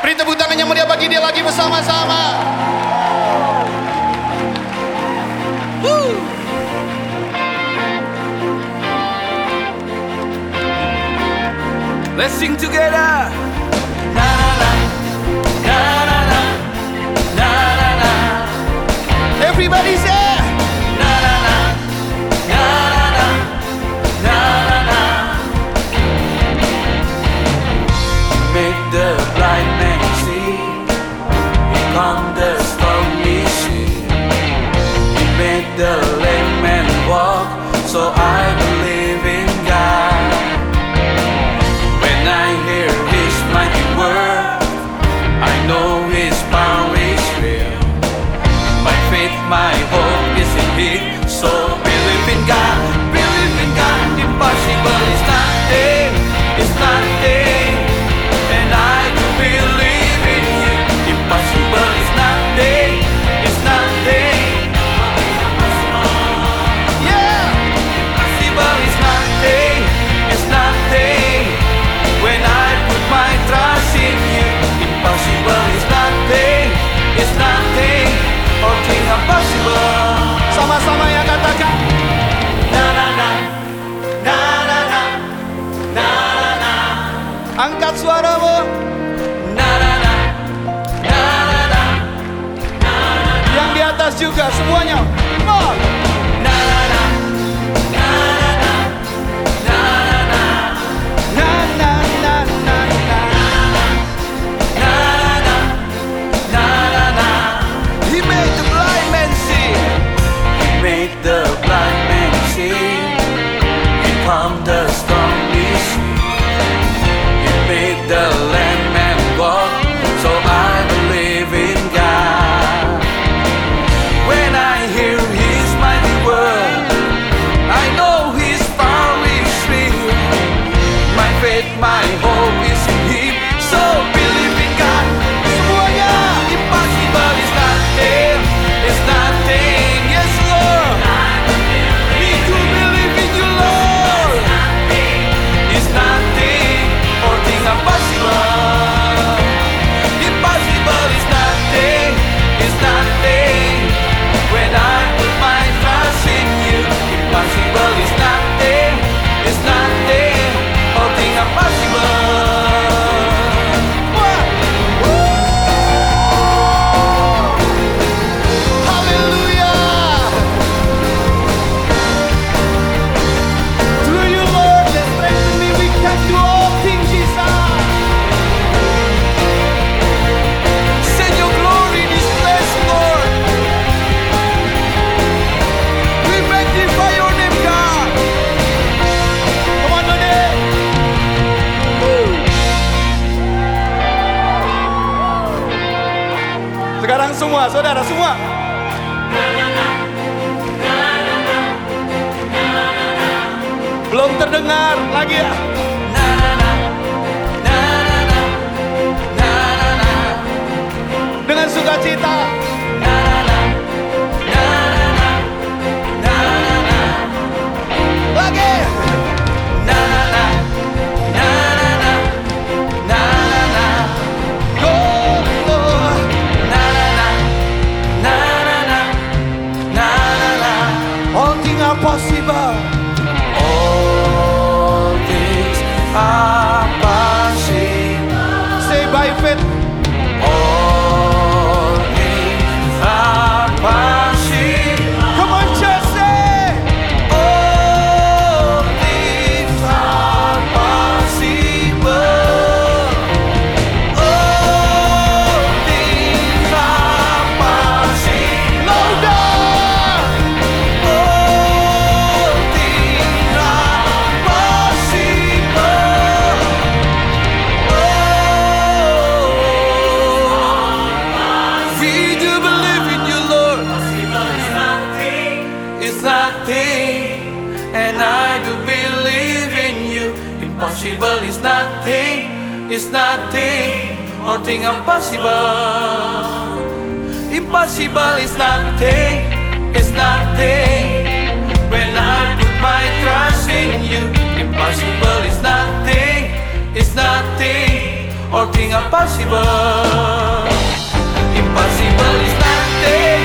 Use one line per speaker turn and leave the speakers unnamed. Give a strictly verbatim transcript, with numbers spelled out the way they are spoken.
Beri tepuk tangan yang meriah bagi dia lagi bersama-sama. Woo.
Let's sing together.
Na na na na na na na na. Everybody say na na na na na na na na.
Make the blind man see. He calmed the stormy sea. He made the lame man walk. So I believe in God. When I hear His mighty word, I know His power is real. My faith, my hope is in Him. So believe in God, believe in God. Impossible is nothing, it's nothing. And I do believe in You. Impossible is nothing, it's nothing.
yeah.
Impossible is nothing, it's nothing. When I put my trust in You, impossible is nothing, it's nothing. All things are possible.
Sama-sama yang katakan na na na na na na na na. Angkat suaramu.
Na na na, na na na,
Yang di atas juga semuanya. Come on.
na na na, na na na, na na na,
Na na na na na.
na na na, na na. He made the blind man see. He made the blind man see. He calmed the stormy sea. He made the lame man walk. So I believe in God. When I hear His mighty word, I know His power is real. My faith, my hope is in Him. So believe in God.
Semuanya.
Impossible is nothing, it's nothing. Yes, Lord. We do believe in You, Lord. It's nothing, all things are possible. Impossible is nothing, it's nothing. When I put my trust in You, impossible is nothing, it's nothing. All things are possible.
Hallelujah. Through You, Lord, that strengthen me, we can do all things, Jesus.
Send Your glory in this place, Lord.
We magnify Your name, God. Come on, Dode. Woo. Sekarang semua, saudara semua. Belum terdengar lagi ya.
Na na na, na na na, na na na,
Dengan sukacita.
na na na, na na na, na na na,
Lagi.
na na na, na na na, na na na,
Oh, oh.
na na na, na na na, na na na.
All things are possible.
All things are possible.
Say by faith.
All things are possible.
Come on, just say.
All things are possible. All things are possible.
Louder.
All things are possible. Oh, we do believe in You, Lord. It's nothing, and I do believe in You. Impossible is nothing, it's nothing. All things are possible. Impossible is nothing, it's nothing. When I put my trust in You, impossible is nothing, it's nothing. all things are possible. Impossible is nothing.